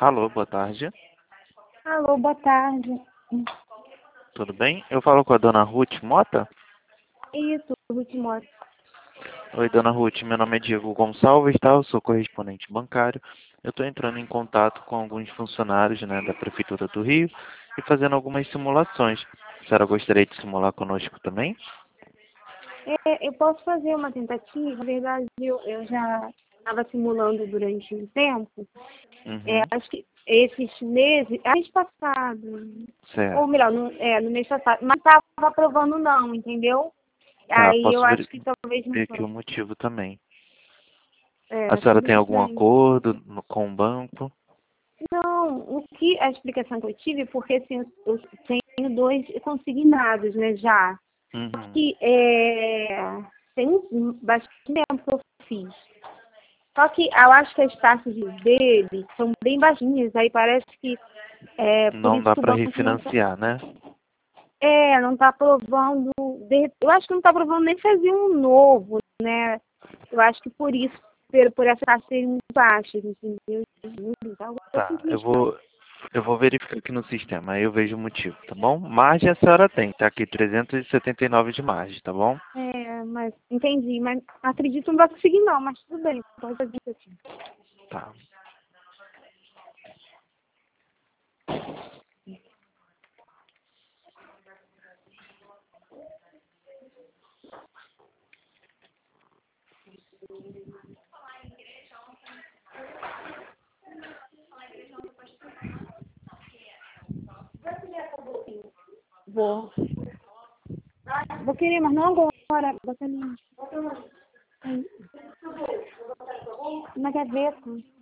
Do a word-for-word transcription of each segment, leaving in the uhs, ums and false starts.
Alô, boa tarde. Alô, boa tarde. Tudo bem? Eu falo com a dona Ruth Mota? Isso, Ruth Mota. Oi, dona Ruth, meu nome é Diego Gonçalves, tá? Eu sou correspondente bancário. Eu estou entrando em contato com alguns funcionários, né, da Prefeitura do Rio e fazendo algumas simulações. A senhora gostaria de simular conosco também? É, eu posso fazer uma tentativa. Na verdade, eu, eu já estava simulando durante um tempo. É, Uhum, acho que esses meses, a mês passado, ou certo. melhor, no, é, no mês passado, mas estava aprovando não, entendeu? Tá, Aí eu posso acho ver, que talvez não ver aqui foi. o motivo também. A É, senhora tudo tem algum bem. acordo no- com o banco? Não, o que a explicação que eu tive, porque assim, eu, eu tenho dois consignados, né, já. Uhum. Que é, tem um- bastante tempo que eu fiz. Só que eu acho que as taxas dele são bem baixinhas, aí parece que é por Não isso dá que o para banco não tá, refinanciar, né? é, não está aprovando, de- eu acho que não está aprovando nem fazer um novo, né? Eu acho que por isso, por, por essa taxa serem muito baixas, entendeu? Então, eu Tá, fiz eu isso. vou, eu vou verificar aqui no sistema, aí eu vejo o motivo, tá bom? Margem a senhora tem, tá aqui trezentos e setenta e nove de margem, tá bom? É, mas entendi, mas acredito que não vai conseguir não, mas tudo bem, pode fazer assim. Tá. Vou. Vou querer, mas não agora. Bota ali. Aí, na gaveta.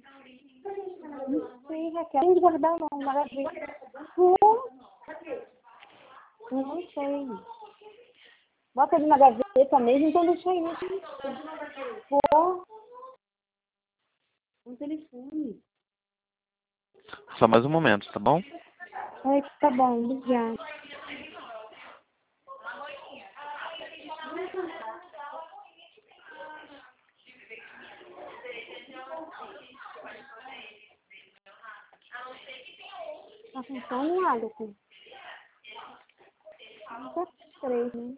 Não sei, Raquel. Tem de guardar não, na gaveta. Vou. Eu não sei. Bota ali na gaveta mesmo, então deixa aí. Vou. Um telefone. Só mais um momento, tá bom? Ai, tá bom, obrigada. Tá funcionando nada, assim. Só três, né?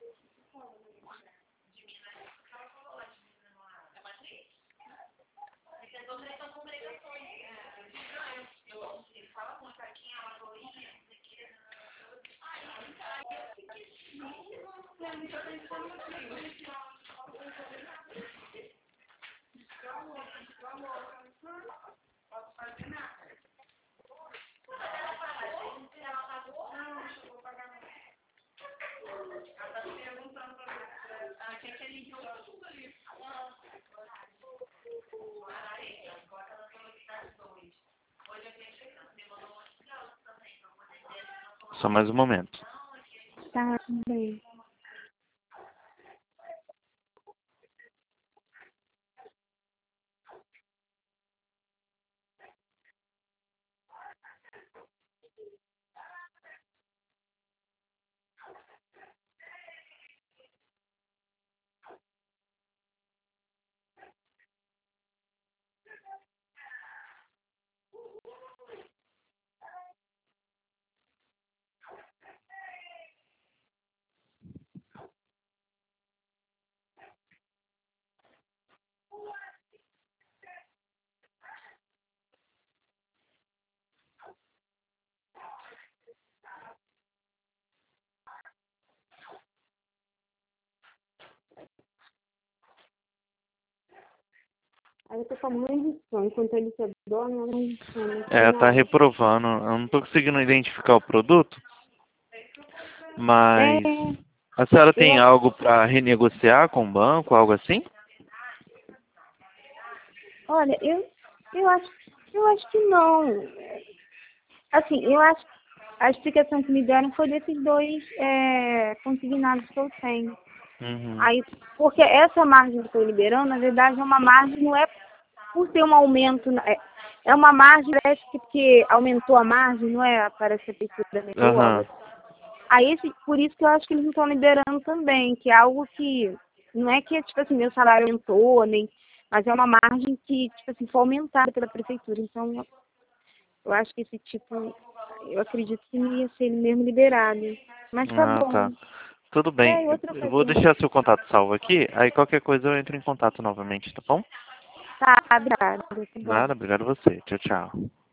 Só mais um momento. Tá, tudo bem. Aí eu tô com a mãe de sono. Enquanto ele se dorme, a mãe de sono. É, Tem tá hora. reprovando. Eu não tô conseguindo identificar o produto, mas É, a senhora eu tem algo para renegociar com o banco, algo assim? Olha, eu, eu acho, eu acho que não. Assim, eu acho que a explicação que me deram foi desses dois é, consignados que eu tenho. Uhum. Aí, porque essa margem que eu estou liberando, na verdade, é uma margem, não é por ter um aumento, é, é uma margem, parece que porque aumentou a margem, não é? Parece que a prefeitura aumentou algo Aham. assim. Aí, esse, por isso que eu acho que eles não estão liberando também, que é algo que, não é que, tipo assim, meu salário aumentou, nem, mas é uma margem que, tipo assim, foi aumentada pela prefeitura. Então, Eu acho que esse tipo, eu acredito que não ia ser ele mesmo liberado. Mas tá Ah, bom. tá. Tudo É, bem. em outra Eu vou ocasião. deixar seu contato salvo aqui, aí qualquer coisa eu entro em contato novamente, tá bom? Tá, obrigada. Tá bom. Nada, obrigado a você. Tchau, tchau.